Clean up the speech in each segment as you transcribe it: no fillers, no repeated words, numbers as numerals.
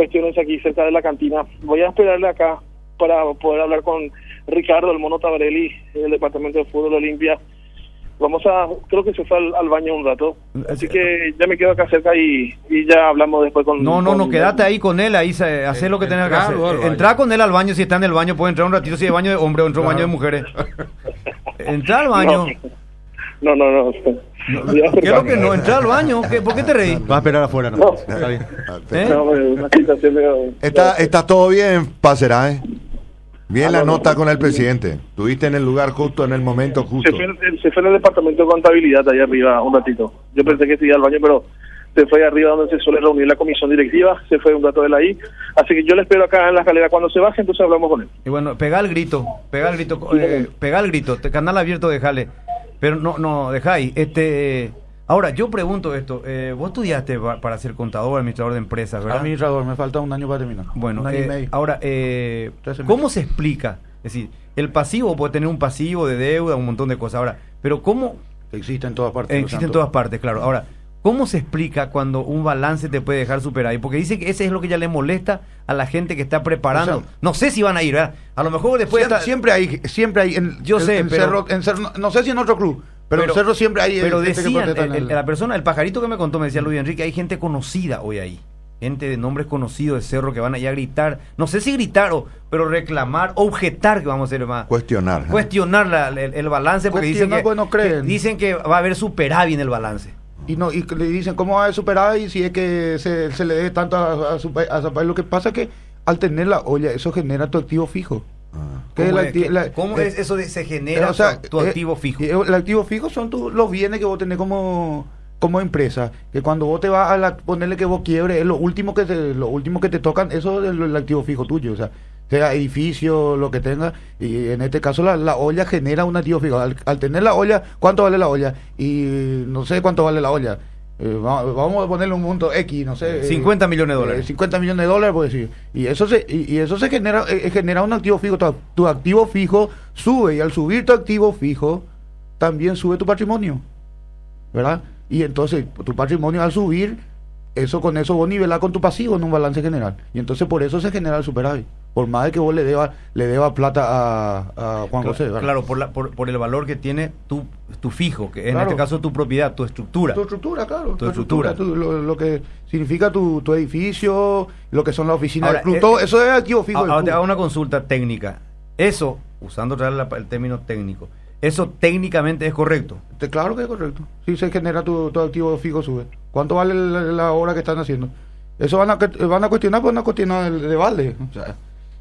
cuestiones aquí cerca de la cantina. Voy a esperarle acá para poder hablar con Ricardo, el Mono Tabarelli, del Departamento de Fútbol Olimpia. Creo que se fue al baño un rato, así que ya me quedo acá cerca y ya hablamos después con... No, quédate ahí con él, ahí hacer lo que tengas que hacer. Entra con él al baño, si está en el baño, puede entrar un ratito, si es baño de hombre o entra un baño de mujeres. Entra al baño. No. Quiero que no, entra al baño, ¿por qué te reí? Va a esperar afuera, no. Está bien. Una situación Está todo bien, Pasera, ¿eh? Bien la nota con el presidente. Estuviste en el lugar justo, en el momento justo. Se fue en el departamento de contabilidad allá arriba un ratito. Yo pensé que iba al baño, pero se fue arriba donde se suele reunir la comisión directiva. Se fue un rato de él ahí. Así que yo le espero acá en la escalera. Cuando se baje, entonces hablamos con él. Y bueno, pega el grito, canal abierto, dejale. Pero no, dejáis. Ahora, yo pregunto esto, vos estudiaste para ser contador, administrador de empresas, ¿verdad? Administrador, me falta un año para terminar. Bueno, un año y medio. Ahora, ¿cómo se explica? Es decir, el pasivo puede tener un pasivo de deuda, un montón de cosas. Ahora, pero ¿cómo? Existe en todas partes. Existe en todas partes, claro. Ahora, ¿cómo se explica cuando un balance te puede dejar superávit? Porque dice que ese es lo que ya le molesta a la gente que está preparando. O sea, no sé si van a ir, ¿verdad? A lo mejor después... Siempre hay yo sé, pero... Cerro, no sé si en otro club. Pero en Cerro siempre hay... Pero decían, la persona, el pajarito que me contó, me decía Luis Enrique, hay gente conocida hoy ahí. Gente de nombres conocidos de Cerro que van allá a gritar. No sé si gritar, pero reclamar, objetar, que vamos a hacer más. Cuestionar. Cuestionar el balance, porque dicen que va a haber superávit en el balance. Y le dicen, ¿cómo va a haber superávit si es que se le dé tanto a su país? Lo que pasa es que al tener la olla, eso genera tu activo fijo. ¿Cómo es eso de se genera tu activo fijo? El activo fijo son los bienes que vos tenés como empresa, que cuando vos te vas a ponerle que vos quiebres, es lo último que te tocan, eso es el activo fijo tuyo, o sea edificio, lo que tenga, y en este caso la olla genera un activo fijo. Al tener la olla, ¿cuánto vale la olla? Y no sé cuánto vale la olla. Vamos a ponerle un monto X, no sé, 50 millones de dólares. 50 millones de dólares, por decir. Y eso se genera un activo fijo. Tu activo fijo sube, y al subir tu activo fijo, también sube tu patrimonio, ¿verdad? Y entonces, tu patrimonio al subir, con eso vos nivelás con tu pasivo en un balance general. Y entonces por eso se genera el superávit. Por más de que vos le deba plata a Juan José, ¿verdad? Claro, por el valor que tiene tu fijo, que en este caso tu propiedad, tu estructura. Tu estructura, claro. Tu estructura. Lo que significa tu edificio, lo que son las oficinas del club, todo eso es activo fijo. Ahora te hago una consulta técnica. Eso, usando el término técnico, ¿eso técnicamente es correcto? Claro que es correcto. Si se genera tu activo fijo, sube. ¿Cuánto vale la obra que están haciendo? Eso van a cuestionar, pues no cuestionar de balde. O sea,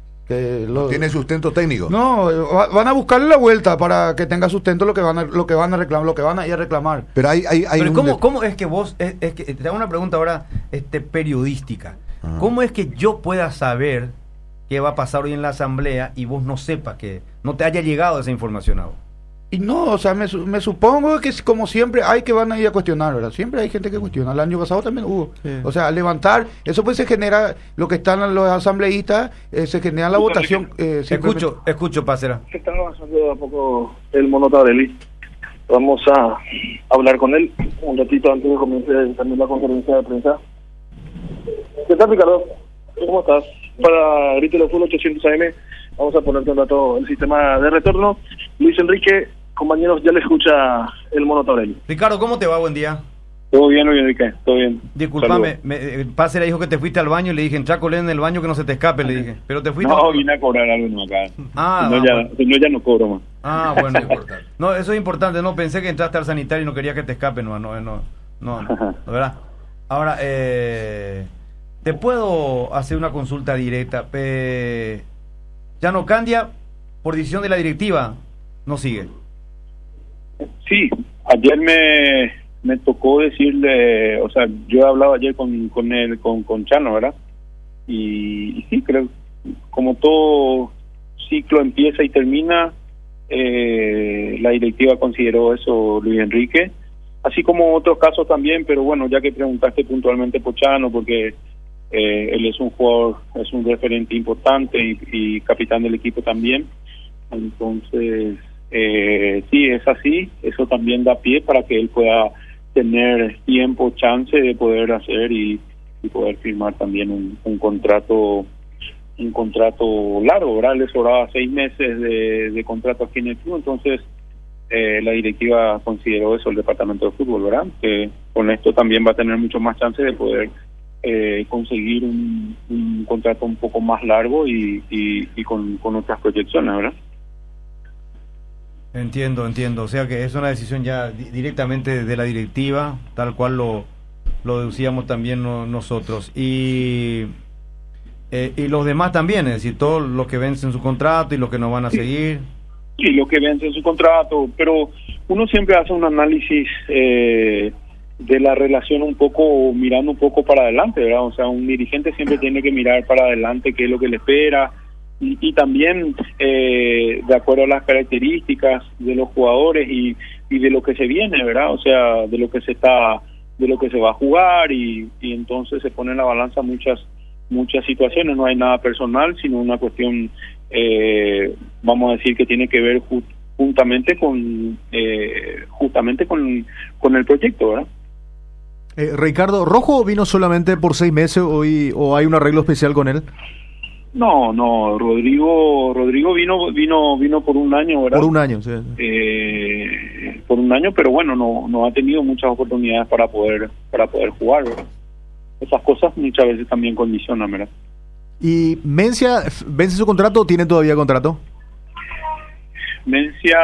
no tiene sustento técnico. No, van a buscarle la vuelta para que tenga sustento lo que van a reclamar, lo que van a ir a reclamar. Pero pero ¿cómo es que vos, es que te hago una pregunta ahora periodística? ¿Cómo es que yo pueda saber qué va a pasar hoy en la asamblea y vos no sepas, que no te haya llegado esa información a vos? Y no, o sea, me supongo que como siempre hay que van a ir a cuestionar, ¿verdad? Siempre hay gente que cuestiona. El año pasado también hubo. Sí. O sea, levantar, eso pues se genera, lo que están los asambleístas, se genera la votación. Escucho, Pasera. Se está avanzando a poco el Mono Tabarelli. Vamos a hablar con él un ratito antes de comience también la conferencia de prensa. ¿Qué tal, Ricardo? ¿Cómo estás? Para Grito de Fútbol 800 AM, vamos a ponerte un rato el sistema de retorno. Luis Enrique, compañeros, ya le escucha el Mono Tabarelli. Ricardo, ¿cómo te va? Buen día. Todo bien, Luis Enrique, todo bien. Disculpame, Pase le dijo que te fuiste al baño y le dije, entrá con él en el baño que no se te escape, le dije. Pero te fuiste... No, vine a cobrar algo acá. Ya no cobro más. Ah, bueno. No, eso es importante, no, pensé que entraste al sanitario y no quería que te escape, no, ¿verdad? Ahora, te puedo hacer una consulta directa. Llano Candia, por decisión de la directiva, no sigue. Sí, ayer me tocó decirle, o sea, yo he hablado ayer con él, con Chano, ¿verdad? Y sí, creo, como todo ciclo empieza y termina, la directiva consideró eso, Luis Enrique, así como otros casos también, pero bueno, ya que preguntaste puntualmente por Chano, porque él es un jugador, es un referente importante y capitán del equipo también, entonces sí, es así, eso también da pie para que él pueda tener tiempo, chance de poder hacer y poder firmar también un contrato largo, ¿verdad? Le sobraba 6 meses de contrato aquí en el club, entonces la directiva consideró eso, el departamento de fútbol, ¿verdad? Que con esto también va a tener mucho más chances de poder conseguir un contrato un poco más largo y con otras proyecciones, ¿verdad? Entiendo. O sea que es una decisión ya directamente de la directiva, tal cual lo deducíamos también nosotros. Y los demás también, es decir, todos los que vencen su contrato y los que no van a seguir. Sí, los que vencen su contrato, pero uno siempre hace un análisis de la relación mirando un poco para adelante, ¿verdad? O sea, un dirigente siempre tiene que mirar para adelante qué es lo que le espera y también de acuerdo a las características de los jugadores y de lo que se viene, ¿verdad? O sea, de lo que se va a jugar y entonces se pone en la balanza muchas situaciones. No hay nada personal, sino una cuestión, vamos a decir, que tiene que ver justamente con el proyecto, ¿verdad? Ricardo, ¿Rojo vino solamente por 6 meses o hay un arreglo especial con él? No, Rodrigo vino por un año, ¿verdad? Por un año, sí. Por un año, pero bueno, no ha tenido muchas oportunidades para poder jugar, ¿verdad? Esas cosas muchas veces también condicionan, ¿verdad? ¿Y Mencia vence su contrato o tiene todavía contrato? Mencia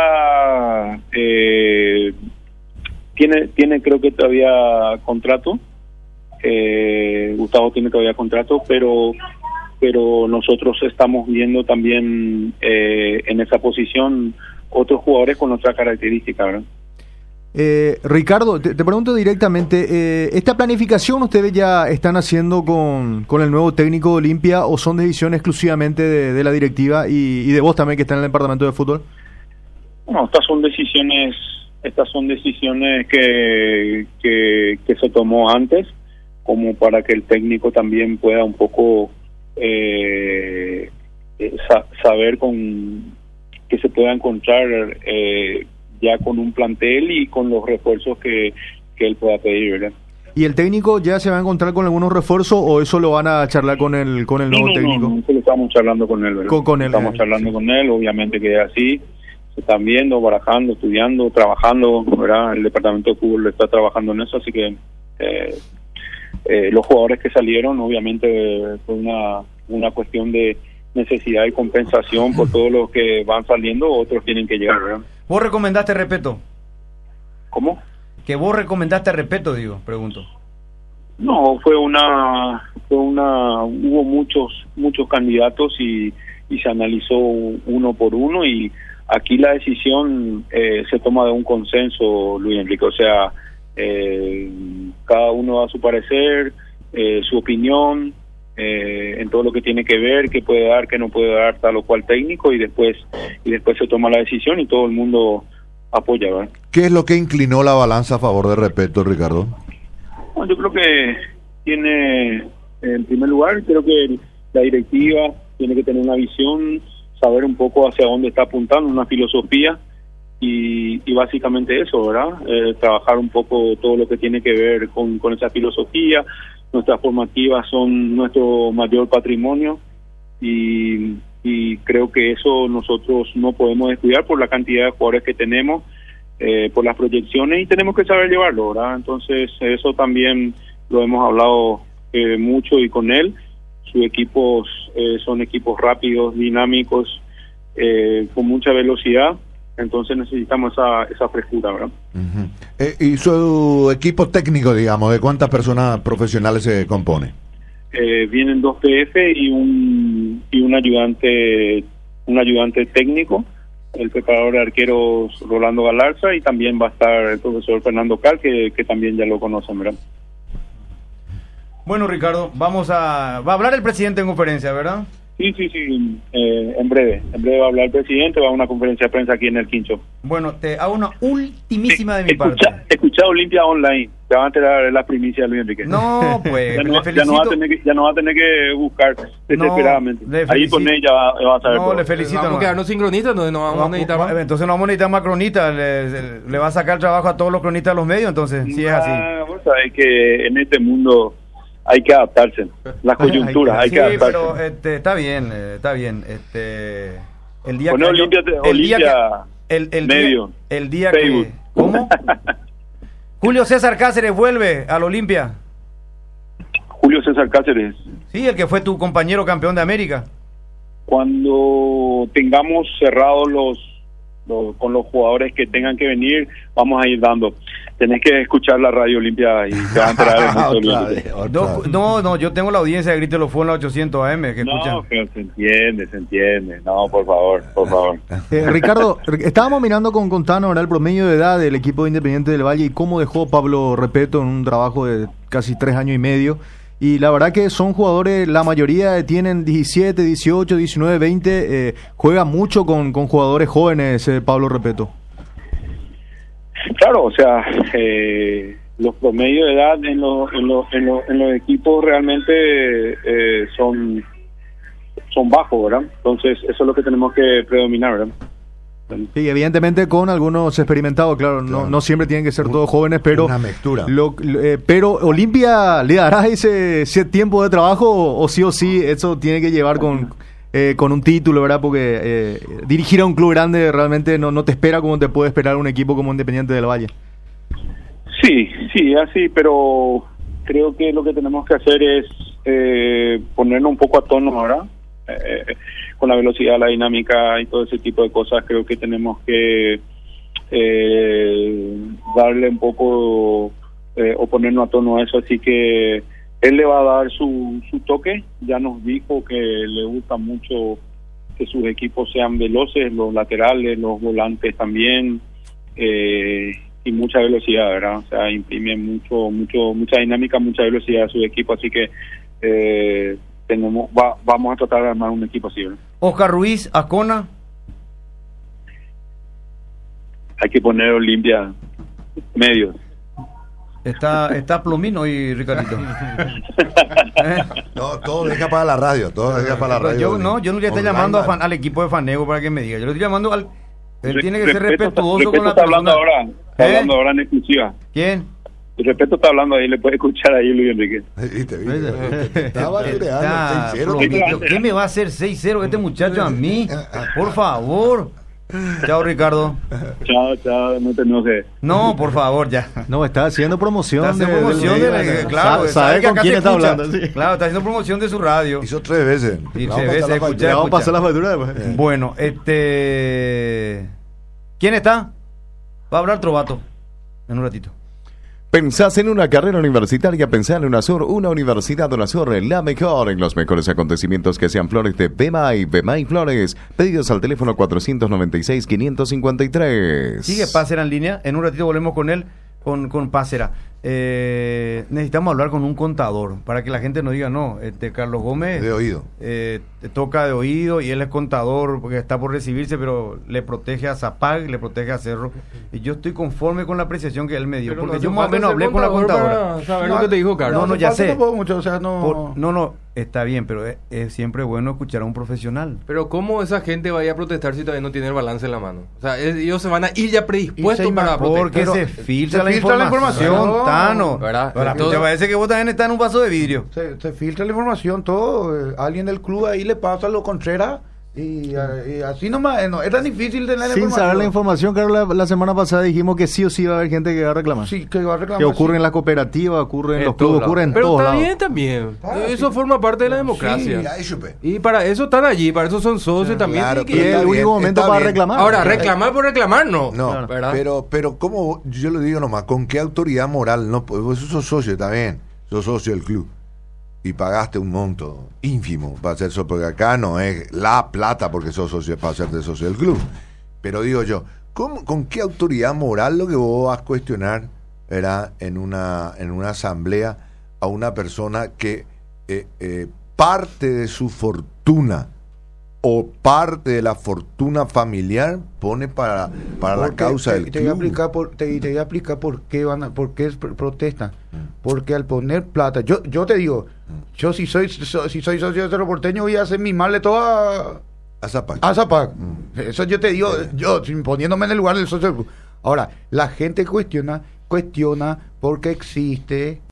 tiene creo que todavía contrato. Gustavo tiene todavía contrato, pero nosotros estamos viendo también en esa posición otros jugadores con otra característica, ¿verdad? Ricardo, te pregunto directamente, ¿esta planificación ustedes ya están haciendo con el nuevo técnico de Olimpia o son decisiones exclusivamente de la directiva y de vos también que está en el departamento de fútbol? No, estas son decisiones que se tomó antes, como para que el técnico también pueda un poco saber que se pueda encontrar ya con un plantel y con los refuerzos que él pueda pedir, ¿verdad? ¿Y el técnico ya se va a encontrar con algunos refuerzos o eso lo van a charlar con el nuevo técnico? No, eso lo estamos charlando con él, ¿verdad? Estamos charlando con él, obviamente que es así. Se están viendo, barajando, estudiando, trabajando, ¿verdad? El departamento de fútbol está trabajando en eso, así que los jugadores que salieron, obviamente fue una cuestión de necesidad y compensación por todos los que van saliendo, otros tienen que llegar, ¿verdad? ¿Vos recomendaste Repeto? ¿Cómo? Que vos recomendaste Repeto, pregunto. No, hubo muchos candidatos y se analizó uno por uno y aquí la decisión se toma de un consenso, Luis Enrique, o sea, cada uno da su parecer, su opinión, en todo lo que tiene que ver, qué puede dar, qué no puede dar tal o cual técnico y después se toma la decisión y todo el mundo apoya, ¿verdad? ¿Qué es lo que inclinó la balanza a favor de Repeto, Ricardo? Bueno, yo creo que tiene, en primer lugar, creo que la directiva tiene que tener una visión, saber un poco hacia dónde está apuntando, una filosofía y básicamente eso, ¿verdad? Trabajar un poco todo lo que tiene que ver con esa filosofía. Nuestras formativas son nuestro mayor patrimonio y creo que eso nosotros no podemos descuidar por la cantidad de jugadores que tenemos, por las proyecciones y tenemos que saber llevarlo, ¿verdad? Entonces eso también lo hemos hablado mucho y con él. Sus equipos son equipos rápidos, dinámicos, con mucha velocidad. Entonces necesitamos esa frescura, ¿verdad? Uh-huh. ¿Y su equipo técnico, digamos, de cuántas personas profesionales se compone? Vienen 2 PF y un ayudante técnico, el preparador de arqueros Rolando Galarza y también va a estar el profesor Fernando Cal, que también ya lo conocen, ¿verdad? Bueno, Ricardo, va a hablar el presidente en conferencia, ¿verdad? Sí, en breve va a hablar el presidente, va a una conferencia de prensa aquí en el Quincho. Bueno, te hago una ultimísima de mi parte. Escucha Olimpia Online, te van a enterar la primicia de Luis Enrique. No, pues, ya no va a tener que buscar desesperadamente. Ahí con ella va a saber todo. Le felicito. Vamos a quedarnos sin cronistas, no vamos a necesitar más. Entonces no vamos a necesitar más cronistas, le va a sacar trabajo a todos los cronistas de los medios, entonces, si es así. Vos sabés que en este mundo hay que adaptarse. Las coyunturas, hay Sí, que adaptarse. pero está bien, está bien. El día Poné Olimpia, medio, el día Facebook. que ¿cómo? Julio César Cáceres vuelve al Olimpia. Julio César Cáceres. Sí, el que fue tu compañero campeón de América. Cuando tengamos cerrados con los jugadores que tengan que venir, vamos a ir dando. Tenés que escuchar la radio Olimpia y te vas a enterar de mucho Olimpia. No, yo tengo la audiencia de Grítelo Fue en la 800 AM que escuchan. No, pero se entiende. No, por favor. Ricardo, estábamos mirando con Tano, ¿verdad? El promedio de edad del equipo de Independiente del Valle y cómo dejó Pablo Repeto en un trabajo de casi 3 años y medio. Y la verdad que son jugadores, la mayoría tienen 17, 18, 19, 20. Juega mucho con jugadores jóvenes, Pablo Repeto. Claro, o sea, los promedios de edad en los equipos realmente son bajos, ¿verdad? Entonces, eso es lo que tenemos que predominar, ¿verdad? Sí, evidentemente con algunos experimentados, claro. No siempre tienen que ser todos jóvenes, pero una mezcla. Pero Olimpia le dará ese tiempo de trabajo o sí eso tiene que llevar con un título, ¿verdad? Porque dirigir a un club grande realmente no te espera como te puede esperar un equipo como Independiente del Valle. Sí, así, pero creo que lo que tenemos que hacer es ponernos un poco a tono ahora. Con la velocidad, la dinámica y todo ese tipo de cosas, creo que tenemos que darle un poco o ponernos a tono a eso, así que él le va a dar su toque. Ya nos dijo que le gusta mucho que sus equipos sean veloces, los laterales, los volantes también, y mucha velocidad, ¿verdad? O sea, imprime mucha dinámica, mucha velocidad a su equipo, así que vamos a tratar de armar un equipo así, ¿verdad? Oscar Ruiz, Ascona. Hay que poner Olimpia medios. Está Plomín hoy, Ricardito. No, todo deja para la radio, Yo no le estoy llamando al equipo de Fanego para que me diga. Yo le estoy llamando al... Él tiene que ser respetuoso con la está persona. Está hablando ahora en exclusiva. ¿Quién? El respeto está hablando ahí, le puede escuchar ahí Luis Enrique. Estaba tureando 6-0. ¿Qué me va a hacer 6-0 este muchacho a mí? Por favor. Chao, Ricardo. Chao, no sé. No, por favor, ya. No, está haciendo promoción. Claro, sabe con quién está hablando. Sí. Claro, está haciendo promoción de su radio. Hizo 3 veces. Y 3 veces, vamos a pasar la factura después. Bueno, ¿quién está? Va a hablar Trovato en un ratito. ¿Pensás en una carrera universitaria? Pensá en UNASUR, una universidad UNASUR, la mejor en los mejores acontecimientos que sean flores de BMAI Flores. Pedidos al teléfono 496-553. Sigue Pácera en línea, en un ratito volvemos con él, con Pácera. Necesitamos hablar con un contador, para que la gente no diga, no, Carlos Gómez... De oído. Toca de oído y él es contador porque está por recibirse, pero le protege a Zapag, le protege a Cerro. Y yo estoy conforme con la apreciación que él me dio, pero porque yo más o menos hablé con la contadora. Saber lo que te dijo Carlos. No, ya sé. Mucho, o sea, no, está bien, pero es siempre bueno escuchar a un profesional. Pero ¿cómo esa gente vaya a protestar si todavía no tiene el balance en la mano? O sea, ellos se van a ir ya predispuestos para protestar. Porque se filtra la información, Tano. ¿Verdad? ¿Te parece que vos también estás en un vaso de vidrio? Se filtra la información, todo. Alguien del club ahí le pasa lo Contreras y así nomás. No, es tan difícil tener la información. Sin saber la información, Carlos, la semana pasada dijimos que sí o sí va a haber gente que va a reclamar. Sí, que va a reclamar. Que ocurre en las cooperativas, ocurre en los clubes, ocurre en pero todos lados. Pero está bien también. Eso forma parte de la democracia. Sí, y para eso están allí, para eso son socios también. Claro, Y es el único momento para reclamar. Ahora, reclamar por reclamar, no. No, pero ¿cómo? Yo le digo nomás, ¿con qué autoridad moral? No, vos sos socio también, sos socio del club. Y pagaste un monto ínfimo para ser socio, porque acá no es la plata porque sos socio para ser socio del club. Pero digo yo, ¿con qué autoridad moral lo que vos vas a cuestionar, ¿verdad? en una asamblea a una persona que parte de su fortuna o parte de la fortuna familiar pone para la causa del club? Te voy a explicar por qué protestan. Porque al poner plata, yo te digo, yo si soy socio de Cerro Porteño voy a hacer mimarle todo a Zapag. Eso yo te digo, yo poniéndome en el lugar del socio del club. Ahora, la gente cuestiona porque existe